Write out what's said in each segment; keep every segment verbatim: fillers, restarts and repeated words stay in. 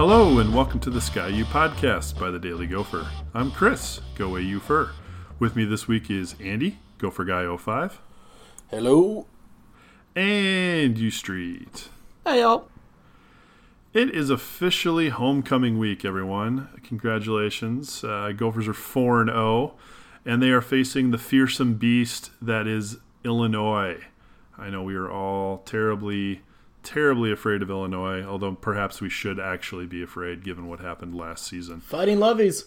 Hello and welcome to the Sky U podcast by the Daily Gopher. I'm Chris, Go A U Fur. With me this week is Andy, Gopher Guy oh five. Hello. And U Street. Hey, y'all. It is officially homecoming week, everyone. Congratulations. Uh, Gophers are four and oh, and they are facing the fearsome beast that is Illinois. I know we are all terribly, terribly afraid of Illinois, although perhaps we should actually be afraid given what happened last season. Fighting Lovies.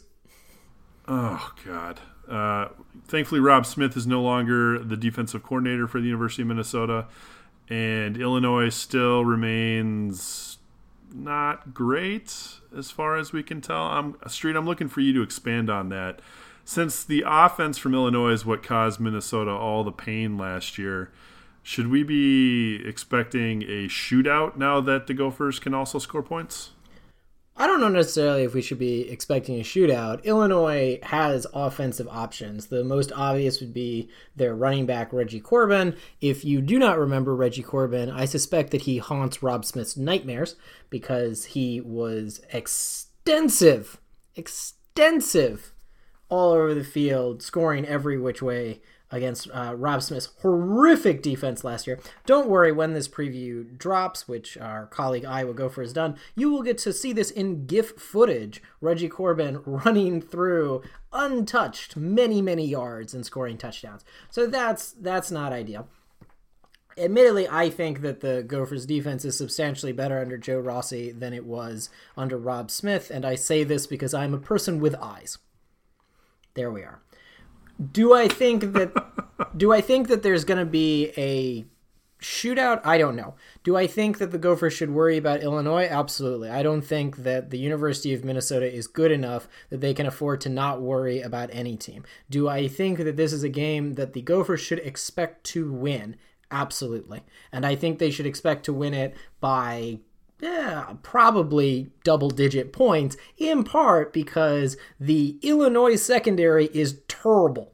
Oh, God. Uh, thankfully, Rob Smith is no longer the defensive coordinator for the University of Minnesota, and Illinois still remains not great as far as we can tell. I'm, Street, I'm looking for you to expand on that. Since the offense from Illinois is what caused Minnesota all the pain last year, should we be expecting a shootout now that the Gophers can also score points? I don't know necessarily if we should be expecting a shootout. Illinois has offensive options. The most obvious would be their running back, Reggie Corbin. If you do not remember Reggie Corbin, I suspect that he haunts Rob Smith's nightmares because he was extensive, extensive all over the field, scoring every which way against uh, Rob Smith's horrific defense last year. Don't worry, when this preview drops, which our colleague Iowa Gopher has done, you will get to see this in GIF footage. Reggie Corbin running through untouched many, many yards and scoring touchdowns. So that's that's not ideal. Admittedly, I think that the Gophers' defense is substantially better under Joe Rossi than it was under Rob Smith, and I say this because I'm a person with eyes. There we are. Do I think that do I think that there's going to be a shootout? I don't know. Do I think that the Gophers should worry about Illinois? Absolutely. I don't think that the University of Minnesota is good enough that they can afford to not worry about any team. Do I think that this is a game that the Gophers should expect to win? Absolutely. And I think they should expect to win it by Yeah, probably double-digit points, in part because the Illinois secondary is terrible.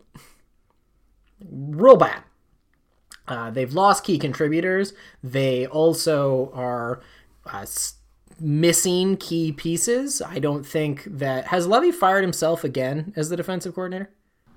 Real bad. Uh, they've lost key contributors. They also are uh, missing key pieces. I don't think that... Has Levy fired himself again as the defensive coordinator?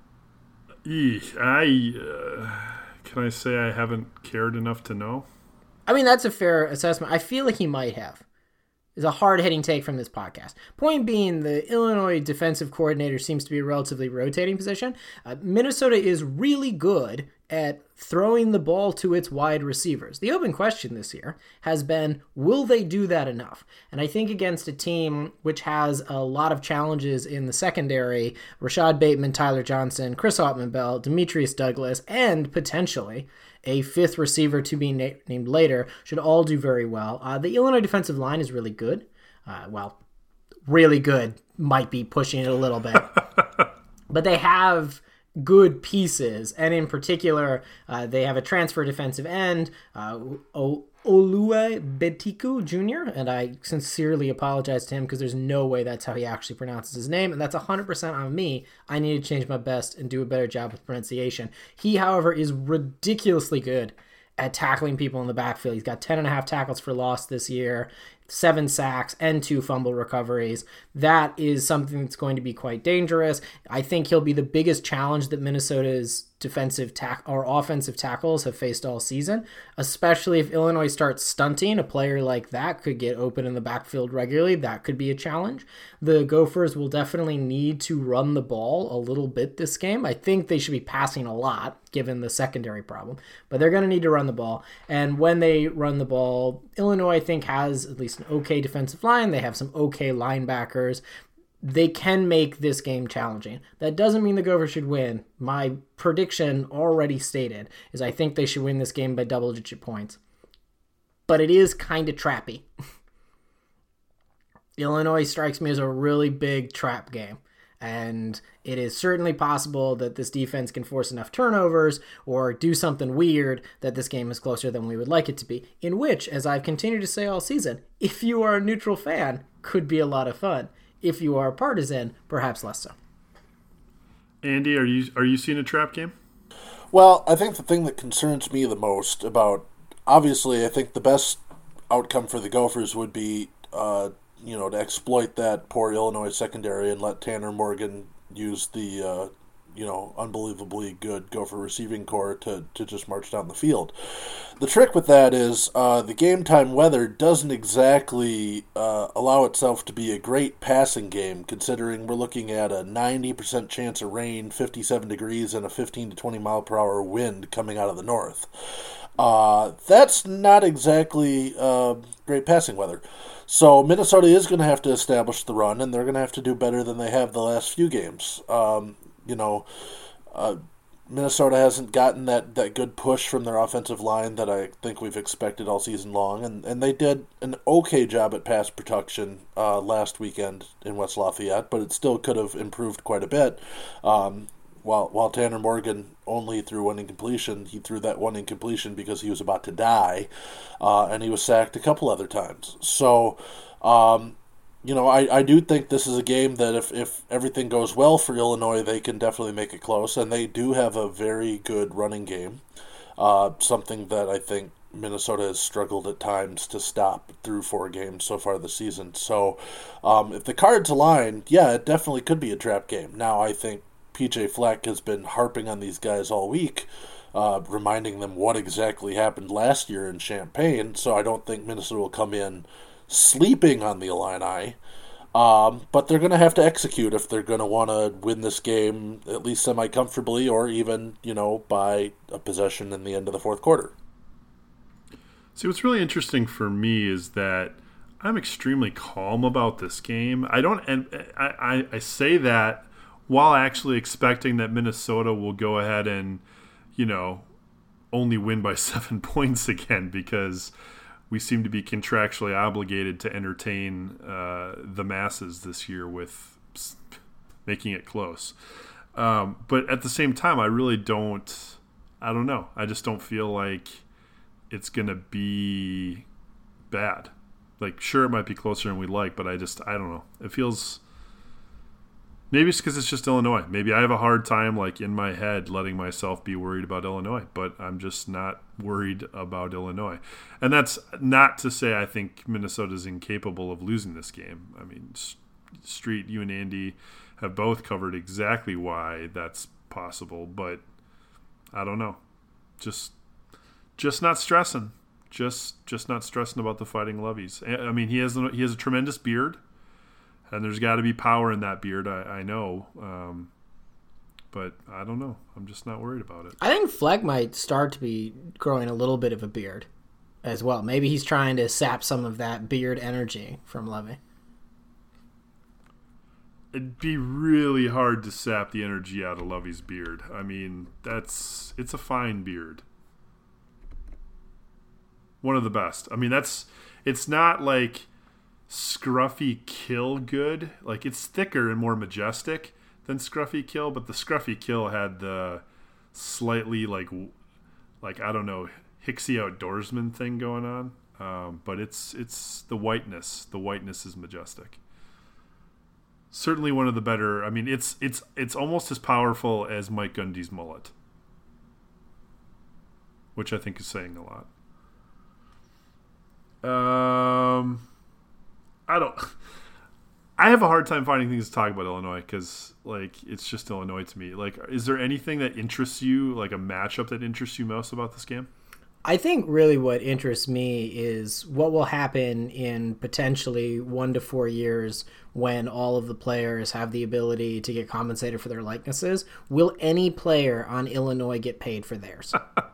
Eesh, I... Uh, can I say I haven't cared enough to know? I mean, that's a fair assessment. I feel like he might have. It's a hard-hitting take from this podcast. Point being, the Illinois defensive coordinator seems to be a relatively rotating position. Uh, Minnesota is really good at throwing the ball to its wide receivers. The open question this year has been, will they do that enough? And I think against a team which has a lot of challenges in the secondary, Rashad Bateman, Tyler Johnson, Chris Autman-Bell, Demetrius Douglas, and potentially a fifth receiver to be na- named later, should all do very well. Uh, the Illinois defensive line is really good. Uh, well, really good might be pushing it a little bit. But they have good pieces, and in particular, uh, they have a transfer defensive end, uh, o- Olue Betiku Junior, and I sincerely apologize to him because there's no way that's how he actually pronounces his name, and that's one hundred percent on me. I need to change my best and do a better job with pronunciation. He, however, is ridiculously good at tackling people in the backfield. He's got ten and a half tackles for loss this year, seven sacks, and two fumble recoveries. That is something that's going to be quite dangerous. I think he'll be the biggest challenge that Minnesota's defensive tack or offensive tackles have faced all season, especially if Illinois starts stunting. A player like that could get open in the backfield regularly. That could be a challenge. The Gophers will definitely need to run the ball a little bit this game. I think they should be passing a lot given the secondary problem, but they're going to need to run the ball. And when they run the ball, Illinois, I think, has at least an okay defensive line. They have some okay linebackers. They can make this game challenging. That doesn't mean the Gophers should win. My prediction already stated is I think they should win this game by double-digit points. But it is kind of trappy. Illinois strikes me as a really big trap game. And it is certainly possible that this defense can force enough turnovers or do something weird that this game is closer than we would like it to be. In which, as I've continued to say all season, if you are a neutral fan, could be a lot of fun. If you are a partisan, perhaps less so. Andy, are you are you seeing a trap game? Well, I think the thing that concerns me the most about, obviously, I think the best outcome for the Gophers would be uh, you know, to exploit that poor Illinois secondary and let Tanner Morgan use the, uh, you know, unbelievably good Gopher receiving core to, to just march down the field. The trick with that is uh, the game time weather doesn't exactly uh, allow itself to be a great passing game, considering we're looking at a ninety percent chance of rain, fifty-seven degrees, and a fifteen to twenty mile per hour wind coming out of the north. Uh, that's not exactly uh, great passing weather. So Minnesota is going to have to establish the run, and they're going to have to do better than they have the last few games. Um, you know, uh, Minnesota hasn't gotten that, that good push from their offensive line that I think we've expected all season long, and, and they did an okay job at pass protection uh, last weekend in West Lafayette, but it still could have improved quite a bit. Um, while while Tanner Morgan only threw one incompletion, he threw that one incompletion because he was about to die, uh, and he was sacked a couple other times. So, um, you know, I, I do think this is a game that if, if everything goes well for Illinois, they can definitely make it close, and they do have a very good running game, uh, something that I think Minnesota has struggled at times to stop through four games so far this season. So um, if the cards align, yeah, it definitely could be a trap game. Now, I think P J Fleck has been harping on these guys all week, uh, reminding them what exactly happened last year in Champaign, so I don't think Minnesota will come in sleeping on the Illini, um, but they're going to have to execute if they're going to want to win this game at least semi-comfortably, or even, you know, by a possession in the end of the fourth quarter. See, what's really interesting for me is that I'm extremely calm about this game. I don't, and I, I, I say that while actually expecting that Minnesota will go ahead and, you know, only win by seven points again, because we seem to be contractually obligated to entertain uh, the masses this year with making it close. Um, but at the same time, I really don't, I don't know. I just don't feel like it's going to be bad. Like, sure, it might be closer than we like, but I just, I don't know. It feels, maybe it's because it's just Illinois. Maybe I have a hard time, like, in my head letting myself be worried about Illinois, but I'm just not worried about Illinois. And that's not to say I think Minnesota's incapable of losing this game. I mean, Street, you and Andy have both covered exactly why that's possible, but I don't know. Just just not stressing. Just just not stressing about the Fighting Levies. I mean, he has he has a tremendous beard, and there's got to be power in that beard, I, I know. Um, but I don't know. I'm just not worried about it. I think Fleck might start to be growing a little bit of a beard as well. Maybe he's trying to sap some of that beard energy from Levy. It'd be really hard to sap the energy out of Levy's beard. I mean, that's it's a fine beard. One of the best. I mean, that's it's not like Scruffy Kill good. Like, it's thicker and more majestic than Scruffy Kill, but the Scruffy Kill had the slightly like like I don't know, Hicksy outdoorsman thing going on. Um, but it's it's the whiteness. The whiteness is majestic. Certainly one of the better. I mean, it's it's it's almost as powerful as Mike Gundy's mullet, which I think is saying a lot. Um, I don't. I have a hard time finding things to talk about Illinois because, like, it's just Illinois to me. Like, is there anything that interests you, like a matchup that interests you most about this game? I think really what interests me is what will happen in potentially one to four years when all of the players have the ability to get compensated for their likenesses. Will any player on Illinois get paid for theirs?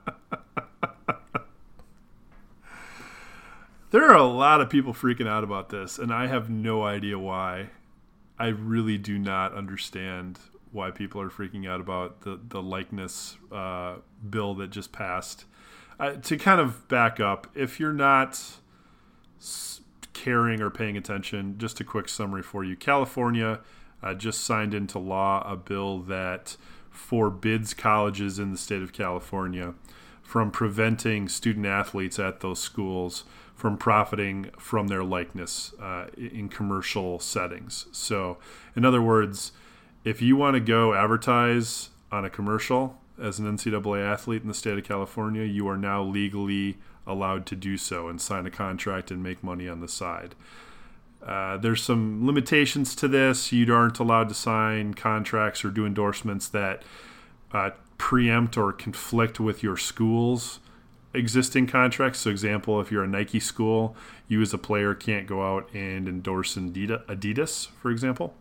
There are a lot of people freaking out about this, and I have no idea why. I really do not understand why people are freaking out about the, the likeness uh, bill that just passed. Uh, to kind of back up, if you're not s- caring or paying attention, just a quick summary for you. California uh, just signed into law a bill that forbids colleges in the state of California from preventing student athletes at those schools from profiting from their likeness uh, in commercial settings. So, in other words, if you want to go advertise on a commercial as an N C double A athlete in the state of California, you are now legally allowed to do so and sign a contract and make money on the side. Uh, there's some limitations to this. You aren't allowed to sign contracts or do endorsements that uh, preempt or conflict with your school's existing contracts. So, example, if you're a Nike school, you as a player can't go out and endorse Adidas, for example.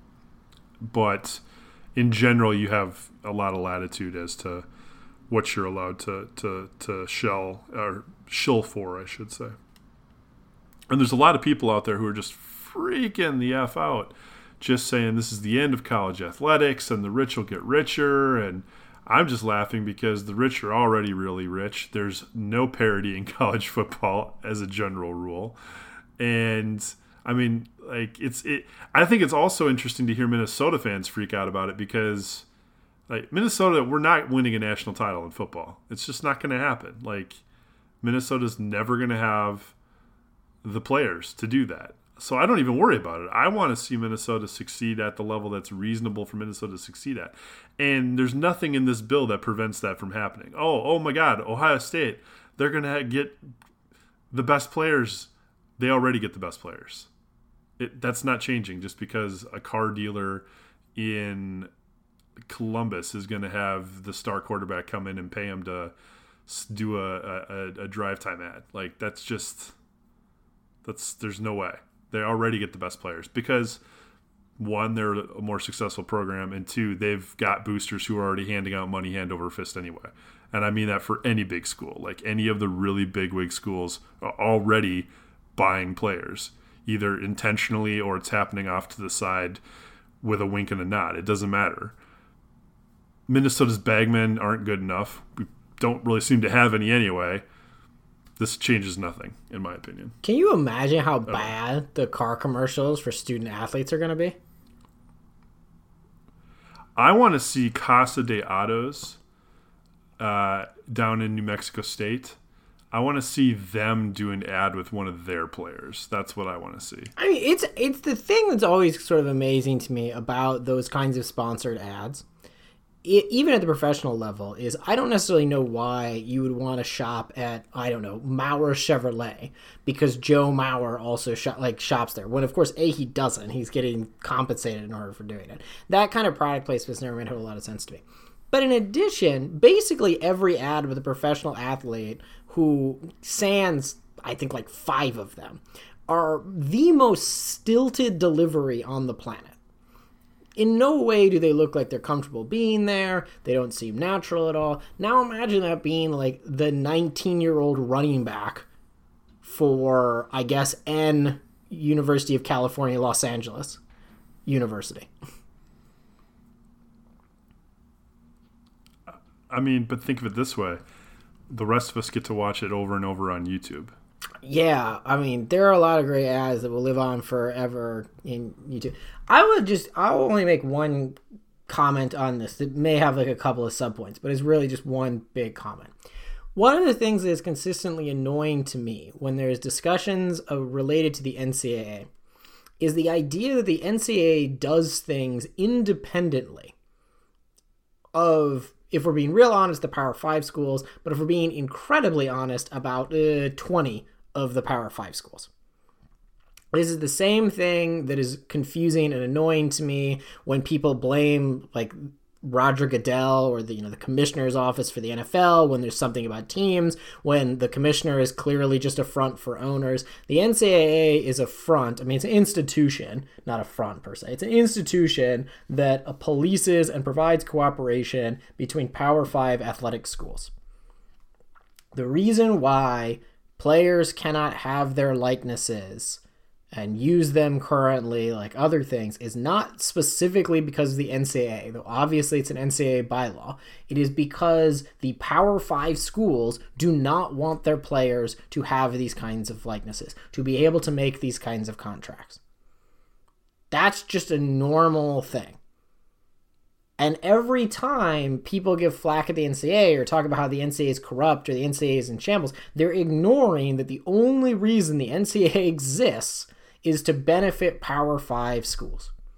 But in general, you have a lot of latitude as to what you're allowed to to to shell or shill for, I should say. And there's a lot of people out there who are just freaking the F out, just saying this is the end of college athletics and the rich will get richer. And I'm just laughing because the rich are already really rich. There's no parity in college football as a general rule. And I mean, like it's it. I think it's also interesting to hear Minnesota fans freak out about it because, like, Minnesota, we're not winning a national title in football. It's just not going to happen. Like, Minnesota's never going to have the players to do that. So I don't even worry about it. I want to see Minnesota succeed at the level that's reasonable for Minnesota to succeed at. And there's nothing in this bill that prevents that from happening. Oh, oh my God, Ohio State, they're going to get the best players. They already get the best players. It, that's not changing just because a car dealer in Columbus is going to have the star quarterback come in and pay him to do a, a, a drive time ad. Like, that's just, that's, there's no way. They already get the best players because, one, they're a more successful program, and two, they've got boosters who are already handing out money hand over fist anyway. And I mean that for any big school. Like, any of the really bigwig schools are already buying players, either intentionally or it's happening off to the side with a wink and a nod. It doesn't matter. Minnesota's bagmen aren't good enough. We don't really seem to have any anyway. This changes nothing, in my opinion. Can you imagine how bad the car commercials for student athletes are going to be? I want to see Casa de Autos uh, down in New Mexico State. I want to see them do an ad with one of their players. That's what I want to see. I mean, it's it's the thing that's always sort of amazing to me about those kinds of sponsored ads. It, even at the professional level, is I don't necessarily know why you would want to shop at, I don't know, Maurer Chevrolet because Joe Maurer also shop, like shops there. When, of course, A, he doesn't. He's getting compensated in order for doing it. That kind of product placement never made a whole lot of sense to me. But in addition, basically every ad with a professional athlete who sans, I think, like five of them, are the most stilted delivery on the planet. In no way do they look like they're comfortable being there. They don't seem natural at all. Now imagine that being like the nineteen-year-old running back for, I guess, N University of California, Los Angeles University. I mean, but think of it this way. The rest of us get to watch it over and over on YouTube. Yeah, I mean, there are a lot of great ads that will live on forever in YouTube. I would just, I'll only make one comment on this. It may have like a couple of subpoints, but it's really just one big comment. One of the things that is consistently annoying to me when there's discussions of, related to the N C double A is the idea that the N C double A does things independently of, if we're being real honest, the Power five schools, but if we're being incredibly honest, about uh, twenty of the Power five schools. This is the same thing that is confusing and annoying to me when people blame, like, Roger Goodell or the, you know, the commissioner's office for the N F L when there's something about teams, when the commissioner is clearly just a front for owners. The N C double A is a front. I mean, it's an institution, not a front per se. It's an institution that polices and provides cooperation between Power five athletic schools. The reason why players cannot have their likenesses and use them currently like other things is not specifically because of the N C double A, though obviously it's an N C double A bylaw. It is because the Power five schools do not want their players to have these kinds of likenesses, to be able to make these kinds of contracts. That's just a normal thing. And every time people give flack at the N C double A or talk about how the N C double A is corrupt or the N C double A is in shambles, they're ignoring that the only reason the N C double A exists is to benefit Power five schools.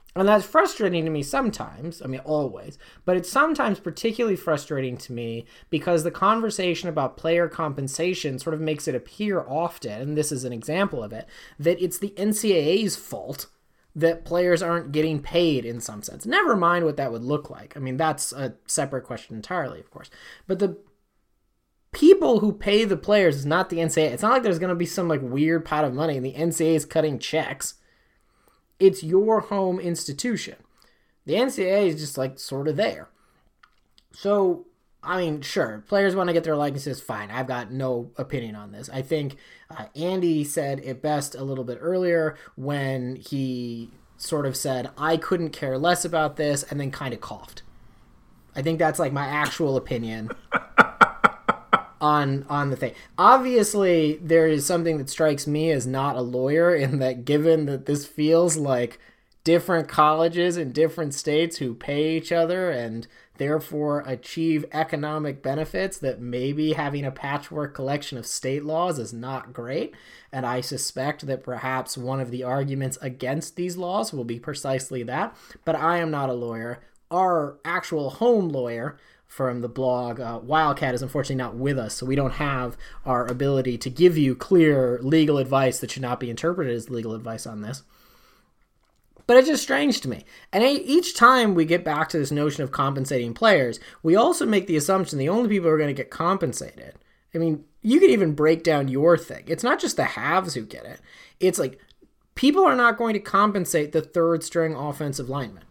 And that's frustrating to me sometimes. I mean, always. But it's sometimes particularly frustrating to me because the conversation about player compensation sort of makes it appear often, and this is an example of it, that it's the N C double A's fault that players aren't getting paid in some sense. Never mind what that would look like. I mean, that's a separate question entirely, of course. But the people who pay the players is not the N C double A. It's not like there's going to be some like weird pot of money and the N C double A is cutting checks. It's your home institution. The N C double A is just like sort of there. So, I mean, sure, players want to get their likenesses, fine. I've got no opinion on this. I think uh, Andy said it best a little bit earlier when he sort of said, I couldn't care less about this, and then kind of coughed. I think that's like my actual opinion on on the thing. Obviously, there is something that strikes me as not a lawyer in that given that this feels like different colleges in different states who pay each other and therefore achieve economic benefits, that maybe having a patchwork collection of state laws is not great. And I suspect that perhaps one of the arguments against these laws will be precisely that. But I am not a lawyer. Our actual home lawyer from the blog, uh, Wildcat, is unfortunately not with us, so we don't have our ability to give you clear legal advice that should not be interpreted as legal advice on this. But it's just strange to me. And each time we get back to this notion of compensating players, we also make the assumption the only people who are going to get compensated. I mean, you can even break down your thing. It's not just the haves who get it. It's like people are not going to compensate the third string offensive lineman.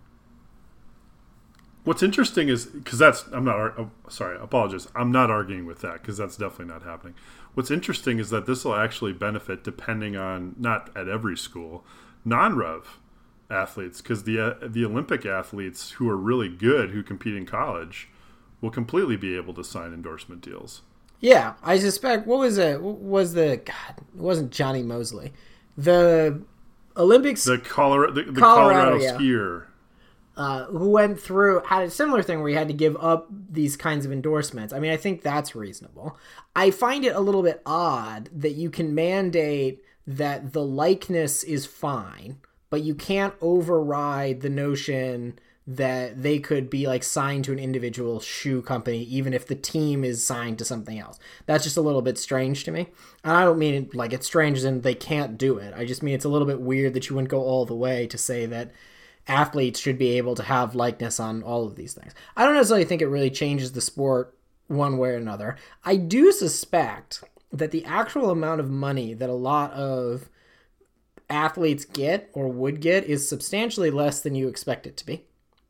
What's interesting is, because that's, I'm not, oh, sorry, I apologize. I'm not arguing with that because that's definitely not happening. What's interesting is that this will actually benefit, depending on, not at every school, non-rev athletes, because the uh, the Olympic athletes who are really good, who compete in college, will completely be able to sign endorsement deals. Yeah, I suspect, what was it, what was the, God, it wasn't Johnny Mosley. The Olympics. The Colorado, the, the Colorado, Colorado yeah. skier. Uh, who went through, had a similar thing where he had to give up these kinds of endorsements. I mean, I think that's reasonable. I find it a little bit odd that you can mandate that the likeness is fine, but you can't override the notion that they could be like signed to an individual shoe company, even if the team is signed to something else. That's just a little bit strange to me. And I don't mean it like it's strange as in they can't do it. I just mean it's a little bit weird that you wouldn't go all the way to say that athletes should be able to have likeness on all of these things. I don't necessarily think it really changes the sport one way or another. I do suspect that the actual amount of money that a lot of athletes get or would get is substantially less than you expect it to be.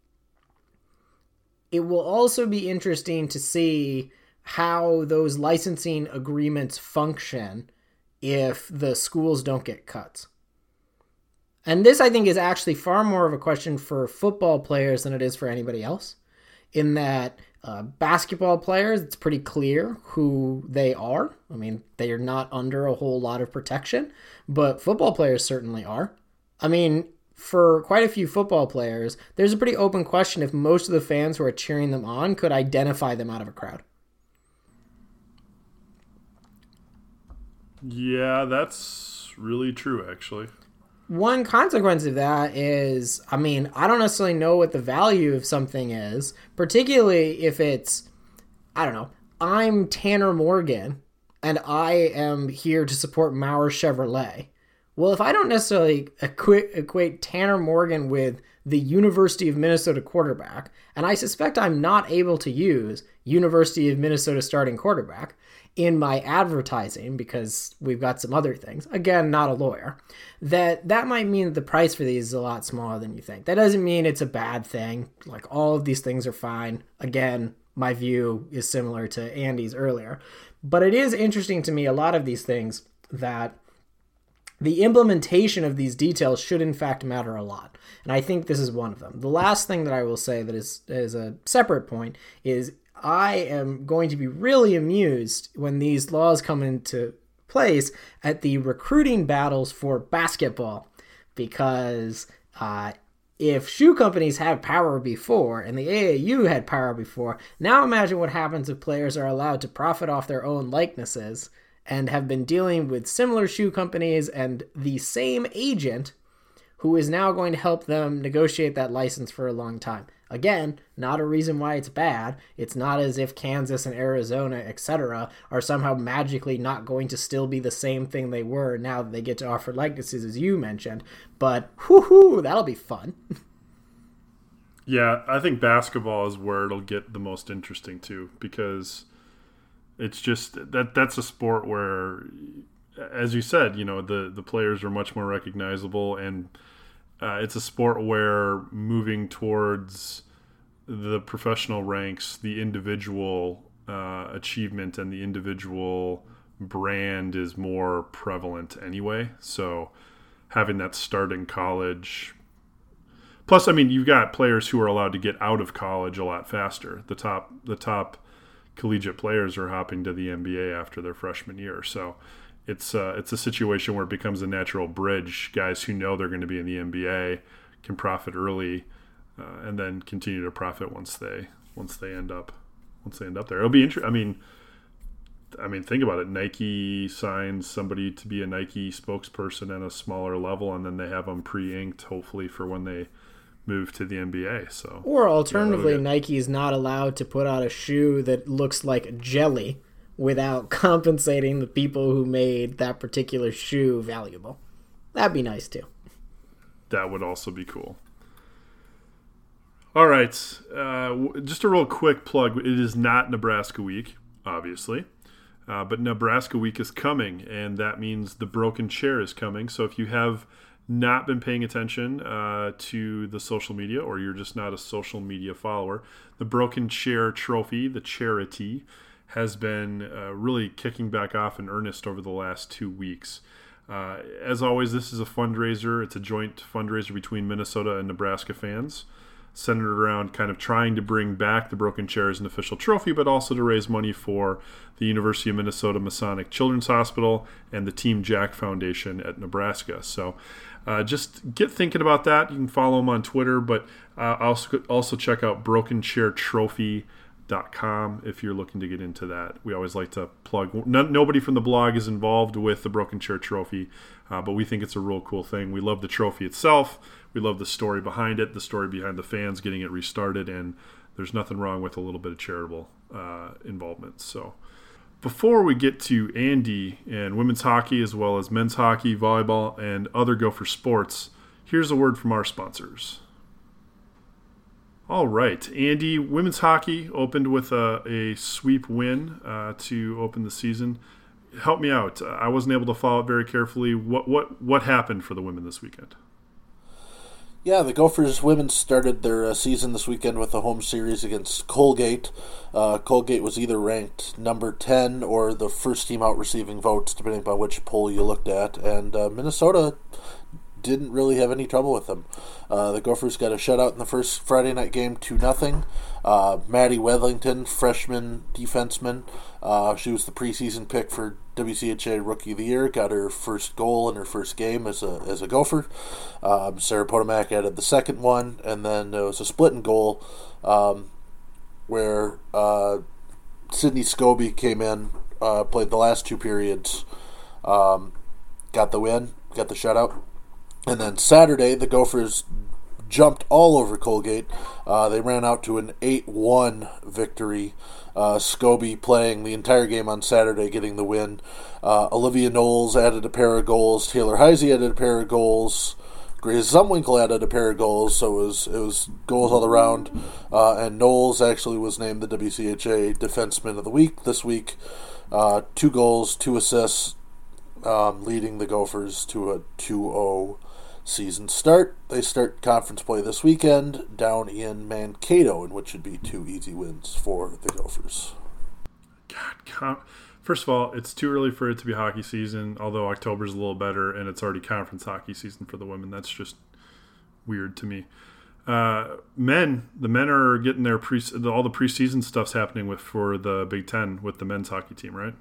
It will also be interesting to see how those licensing agreements function if the schools don't get cuts. And this, I think, is actually far more of a question for football players than it is for anybody else. In that uh, basketball players, it's pretty clear who they are. I mean, they are not under a whole lot of protection, but football players certainly are. I mean, for quite a few football players, there's a pretty open question if most of the fans who are cheering them on could identify them out of a crowd. Yeah, that's really true, actually. One consequence of that is, I mean, I don't necessarily know what the value of something is, particularly if it's, I don't know, I'm Tanner Morgan and I am here to support Maurer Chevrolet. Well, if I don't necessarily equate, equate Tanner Morgan with the University of Minnesota quarterback, and I suspect I'm not able to use University of Minnesota starting quarterback in my advertising because we've got some other things, again, not a lawyer, that that might mean that the price for these is a lot smaller than you think. That doesn't mean it's a bad thing. Like, all of these things are fine. Again, my view is similar to Andy's earlier. But it is interesting to me, a lot of these things, that the implementation of these details should in fact matter a lot. And I think this is one of them. The last thing that I will say that is, is a separate point is I am going to be really amused when these laws come into place at the recruiting battles for basketball, because uh, if shoe companies had power before and the A A U had power before, now imagine what happens if players are allowed to profit off their own likenesses and have been dealing with similar shoe companies and the same agent who is now going to help them negotiate that license for a long time. Again, not a reason why it's bad. It's not as if Kansas and Arizona, et cetera, are somehow magically not going to still be the same thing they were now that they get to offer likenesses, as you mentioned. But, whoo-hoo, that'll be fun. Yeah, I think basketball is where it'll get the most interesting, too, because it's just that that's a sport where, as you said, you know, the, the players are much more recognizable, and uh, it's a sport where moving towards the professional ranks, the individual uh, achievement and the individual brand is more prevalent anyway. So having that start in college. Plus, I mean, you've got players who are allowed to get out of college a lot faster. The top, the top collegiate players are hopping to the N B A after their freshman year. So it's uh, it's a situation where it becomes a natural bridge. Guys who know they're going to be in the N B A can profit early, uh, and then continue to profit once they once they end up once they end up there. It'll be interesting. I mean, I mean, think about it. Nike signs somebody to be a Nike spokesperson at a smaller level, and then they have them pre-inked, hopefully, for when they move to the N B A. So, or alternatively, yeah, Nike is not allowed to put out a shoe that looks like jelly without compensating the people who made that particular shoe valuable. That'd be nice too. That would also be cool. All right, uh, just a real quick plug. It is not Nebraska Week, obviously, uh, but Nebraska Week is coming, and that means the Broken Chair is coming. So if you have not been paying attention uh, to the social media, or you're just not a social media follower, the Broken Chair Trophy, the charity, has been uh, really kicking back off in earnest over the last two weeks. Uh, as always, this is a fundraiser. It's a joint fundraiser between Minnesota and Nebraska fans, centered around kind of trying to bring back the Broken Chair as an official trophy, but also to raise money for the University of Minnesota Masonic Children's Hospital and the Team Jack Foundation at Nebraska. So uh, just get thinking about that. You can follow them on Twitter, but uh, also, also check out broken chair trophy dot com if you're looking to get into that. We always like to plug. No, nobody from the blog is involved with the Broken Chair Trophy, uh, but we think it's a real cool thing. We love the trophy itself. We love the story behind it, the story behind the fans getting it restarted, and there's nothing wrong with a little bit of charitable uh, involvement. So before we get to Andy and women's hockey as well as men's hockey, volleyball, and other Gopher sports, here's a word from our sponsors. All right, Andy, women's hockey opened with a, a sweep win uh, to open the season. Help me out. I wasn't able to follow it very carefully. What what what happened for the women this weekend? Yeah, the Gophers women started their uh, season this weekend with a home series against Colgate. Uh, Colgate was either ranked number ten or the first team out receiving votes, depending upon which poll you looked at. And uh, Minnesota didn't really have any trouble with them. Uh, the Gophers got a shutout in the first Friday night game, two nothing. Uh, Maddie Wethington, freshman defenseman, uh, she was the preseason pick for W C H A Rookie of the Year, got her first goal in her first game as a as a Gopher. Um, Sarah Potomac added the second one, and then there was a split goal um, where uh, Sydney Scobie came in, uh, played the last two periods, um, got the win, got the shutout. And then Saturday, the Gophers jumped all over Colgate. Uh, they ran out to an eight one victory. Uh, Scobie playing the entire game on Saturday, getting the win. Uh, Olivia Knowles added a pair of goals. Taylor Heisey added a pair of goals. Grace Zumwinkle added a pair of goals, so it was it was goals all around. Uh, and Knowles actually was named the W C H A Defenseman of the Week this week. Uh, two goals, two assists, um, leading the Gophers to a two oh season start. They start conference play this weekend down in Mankato, in which should be two easy wins for the Gophers. God, con- first of all, it's too early for it to be hockey season, although October's a little better, and it's already conference hockey season for the women. That's just weird to me. Uh, men, the men are getting their pre all the preseason stuff's happening with for the Big Ten with the men's hockey team, right?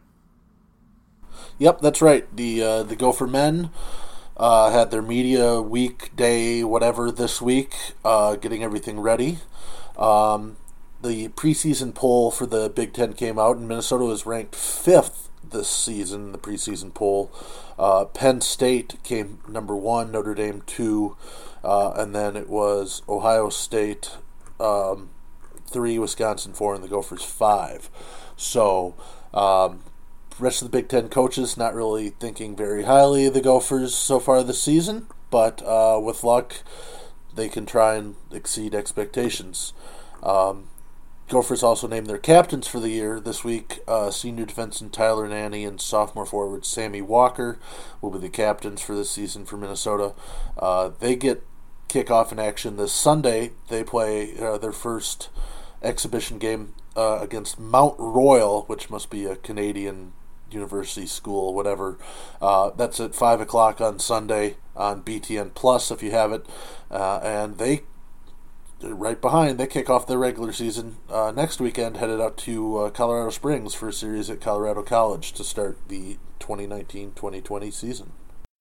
Yep, that's right. The uh, the Gopher men Uh, had their media week, day, whatever this week, uh, getting everything ready. Um, the preseason poll for the Big Ten came out, and Minnesota was ranked fifth this season, the preseason poll. Uh, Penn State came number one, Notre Dame two, uh, and then it was Ohio State um, three, Wisconsin four, and the Gophers five. So, um, rest of the Big Ten coaches not really thinking very highly of the Gophers so far this season, but uh, with luck, they can try and exceed expectations. Um, Gophers also named their captains for the year this week. Uh, senior defenseman Tyler Nanny and sophomore forward Sammy Walker will be the captains for this season for Minnesota. Uh, they get kickoff in action this Sunday. They play uh, their first exhibition game uh, against Mount Royal, which must be a Canadian university school, whatever. Uh, that's at five o'clock on Sunday on B T N Plus if you have it. Uh, and they right behind, they kick off their regular season uh, next weekend, headed out to uh, Colorado Springs for a series at Colorado College to start the twenty nineteen twenty twenty season.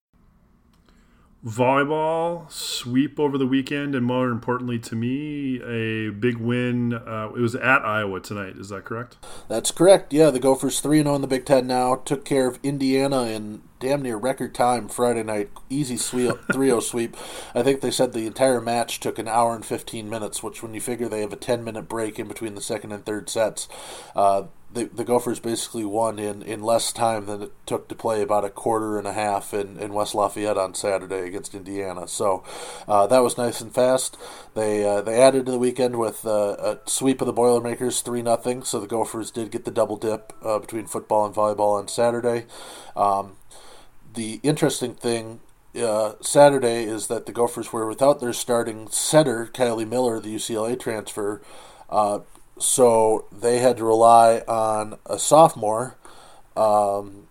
Volleyball sweep over the weekend, and more importantly to me, a big win. Uh, it was at Iowa tonight. Is that correct? That's correct. Yeah, the Gophers three and oh in the Big Ten now. Took care of Indiana in damn near record time Friday night. Easy sweep, three oh sweep. I think they said the entire match took an hour and fifteen minutes, which when you figure they have a ten-minute break in between the second and third sets, uh, the, the Gophers basically won in, in less time than it took to play about a quarter and a half in, in West Lafayette on Saturday against Indiana. So uh, that was nice and fast. They uh, they added to the weekend with uh, a sweep of the Boilermakers, three nothing, so the Gophers did get the double dip uh, between football and volleyball on Saturday. Um, the interesting thing uh, Saturday is that the Gophers were without their starting setter, Kylie Miller, the U C L A transfer, uh, so they had to rely on a sophomore. Um,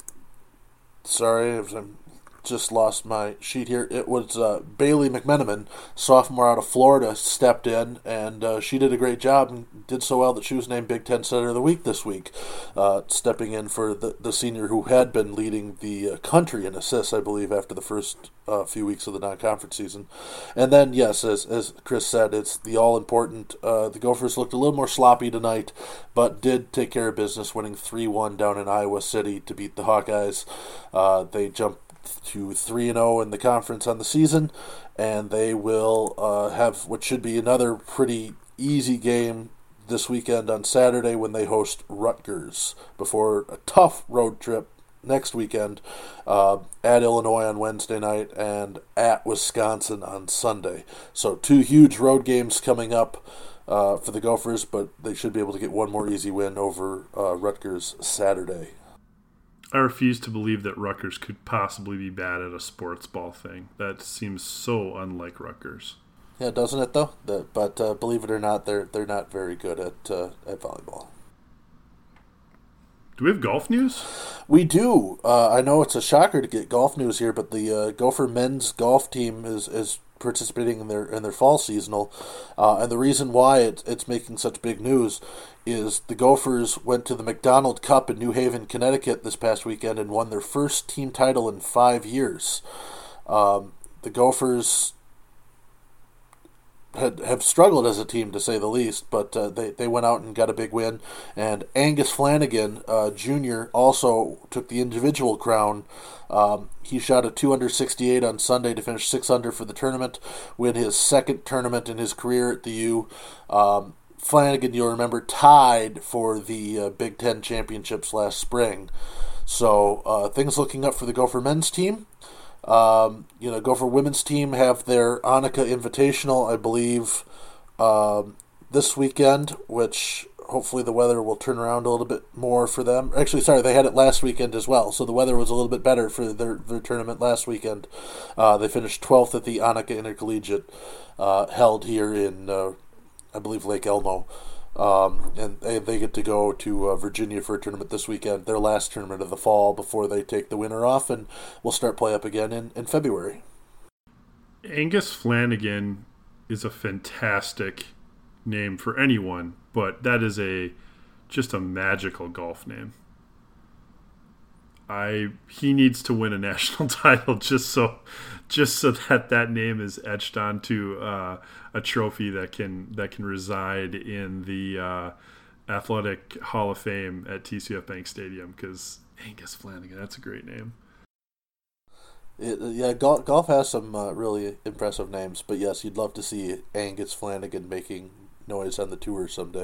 sorry, I just lost my sheet here. It was uh, Bailey McMenamin, sophomore out of Florida, stepped in, and uh, she did a great job and did so well that she was named Big Ten Setter of the Week this week, uh, stepping in for the, the senior who had been leading the uh, country in assists, I believe, after the first uh, few weeks of the non-conference season. And then, yes, as, as Chris said, it's the all-important. Uh, the Gophers looked a little more sloppy tonight, but did take care of business, winning three one down in Iowa City to beat the Hawkeyes. Uh, they jumped to three and oh in the conference on the season, and they will uh, have what should be another pretty easy game this weekend on Saturday when they host Rutgers before a tough road trip next weekend uh, at Illinois on Wednesday night and at Wisconsin on Sunday. So two huge road games coming up uh, for the Gophers, but they should be able to get one more easy win over uh, Rutgers Saturday. I refuse to believe that Rutgers could possibly be bad at a sports ball thing. That seems so unlike Rutgers. Yeah, doesn't it though? The, but uh, believe it or not, they're they're not very good at uh, at volleyball. Do we have golf news? We do. Uh, I know it's a shocker to get golf news here, but the uh, Gopher men's golf team is is participating in their in their fall seasonal, uh, and the reason why it, it's making such big news is the Gophers went to the McDonald Cup in New Haven, Connecticut this past weekend and won their first team title in five years. Um, the Gophers had have struggled as a team, to say the least, but uh, they, they went out and got a big win. And Angus Flanagan, uh, Junior, also took the individual crown. Um, he shot a two under sixty-eight on Sunday to finish six under for the tournament, win his second tournament in his career at the U. Um, Flanagan, you'll remember, tied for the uh, Big Ten championships last spring. So uh, things looking up for the Gopher men's team. Um, you know, Gopher women's team have their Annika Invitational, I believe, um, this weekend, which hopefully the weather will turn around a little bit more for them. Actually, sorry, they had it last weekend as well, so the weather was a little bit better for their, their tournament last weekend. Uh, they finished twelfth at the Annika Intercollegiate, uh, held here in, uh, I believe, Lake Elmo. Um, and they, they get to go to uh, Virginia for a tournament this weekend, their last tournament of the fall before they take the winter off, and we'll start play up again in, in February. Angus Flanagan is a fantastic name for anyone, but that is a just a magical golf name. I he needs to win a national title just so just so that that name is etched onto uh, a trophy that can that can reside in the uh, Athletic Hall of Fame at T C F Bank Stadium because Angus Flanagan, that's a great name. It, yeah, golf, golf has some uh, really impressive names, but yes, you'd love to see Angus Flanagan making noise on the tour someday.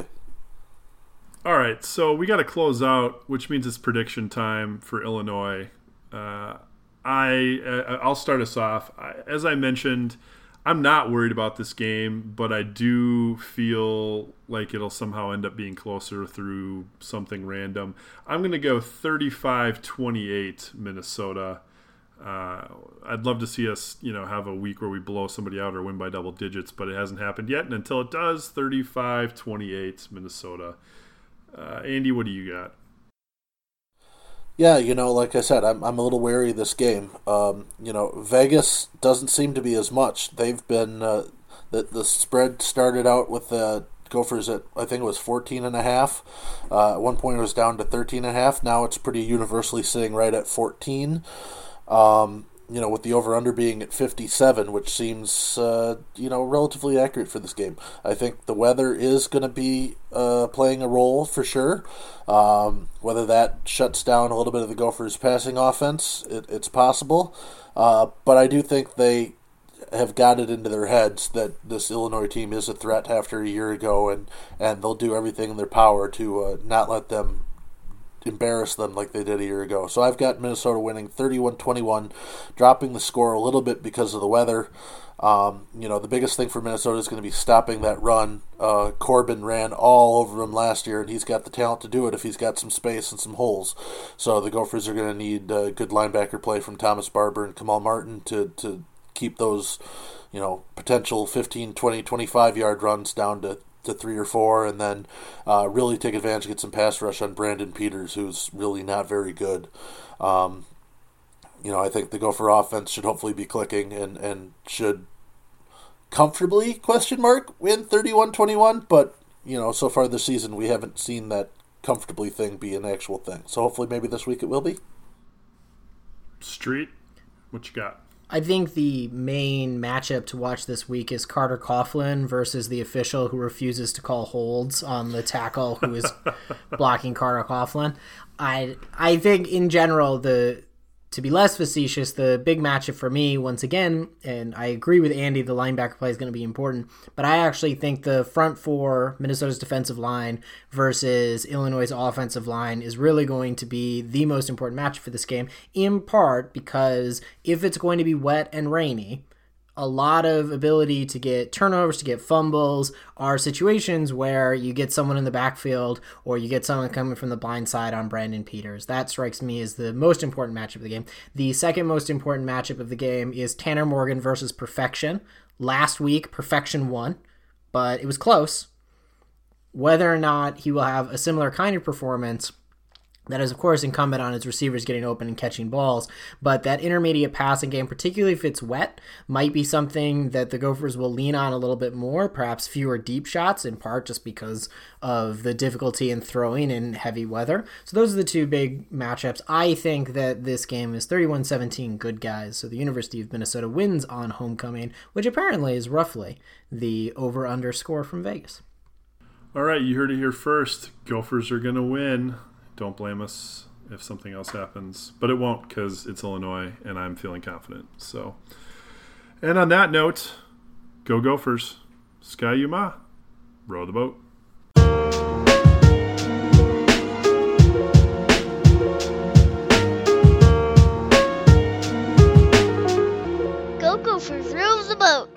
All right, so we got to close out, which means it's prediction time for Illinois. Uh, I uh, I'll start us off. I, as I mentioned, I'm not worried about this game, but I do feel like it'll somehow end up being closer through something random. I'm going to go thirty-five twenty-eight Minnesota. Uh, I'd love to see us, you know, have a week where we blow somebody out or win by double digits, but it hasn't happened yet. And until it does, thirty-five twenty-eight Minnesota. Uh, Andy, what do you got? Yeah, you know, like I said, I'm I'm a little wary of this game. Um, you know, Vegas doesn't seem to be as much. They've been uh, the the spread started out with the Gophers at I think it was fourteen and a half. Uh, at one point it was down to thirteen and a half. Now it's pretty universally sitting right at fourteen. Um, you know, with the over-under being at fifty-seven, which seems, uh, you know, relatively accurate for this game. I think the weather is going to be uh, playing a role for sure. Um, whether that shuts down a little bit of the Gophers' passing offense, it, it's possible. Uh, but I do think they have got it into their heads that this Illinois team is a threat after a year ago, and, and they'll do everything in their power to uh, not let them embarrass them like they did a year ago. So I've got Minnesota winning thirty-one twenty-one, dropping the score a little bit because of the weather. Um, you know, the biggest thing for Minnesota is going to be stopping that run. Uh, Corbin ran all over him last year, and he's got the talent to do it if he's got some space and some holes. So the Gophers are going to need uh, good linebacker play from Thomas Barber and Kamal Martin to, to keep those, you know, potential fifteen, twenty, twenty-five yard runs down to to three or four, and then uh, really take advantage, get some pass rush on Brandon Peters, who's really not very good. Um, you know, I think the Gopher offense should hopefully be clicking and, and should comfortably, question mark, win thirty-one twenty-one, but, you know, so far this season we haven't seen that comfortably thing be an actual thing. So hopefully maybe this week it will be. Street, what you got? I think the main matchup to watch this week is Carter Coughlin versus the official who refuses to call holds on the tackle who is blocking Carter Coughlin. I I think in general, the to be less facetious, the big matchup for me, once again, and I agree with Andy, the linebacker play is going to be important, but I actually think the front four, Minnesota's defensive line versus Illinois' offensive line is really going to be the most important matchup for this game, in part because if it's going to be wet and rainy, a lot of ability to get turnovers, to get fumbles, are situations where you get someone in the backfield or you get someone coming from the blind side on Brandon Peters. That strikes me as the most important matchup of the game. The second most important matchup of the game is Tanner Morgan versus Perfection. Last week, Perfection won, but it was close. Whether or not he will have a similar kind of performance, that is, of course, incumbent on his receivers getting open and catching balls, but that intermediate passing game, particularly if it's wet, might be something that the Gophers will lean on a little bit more, perhaps fewer deep shots, in part just because of the difficulty in throwing in heavy weather. So those are the two big matchups. I think that this game is thirty-one seventeen good guys, so the University of Minnesota wins on homecoming, which apparently is roughly the over-under score from Vegas. All right, you heard it here first. Gophers are going to win. Don't blame us if something else happens, but it won't because it's Illinois and I'm feeling confident. So, and on that note, go Gophers. Sky Yuma, row the boat. Go Gophers, row the boat.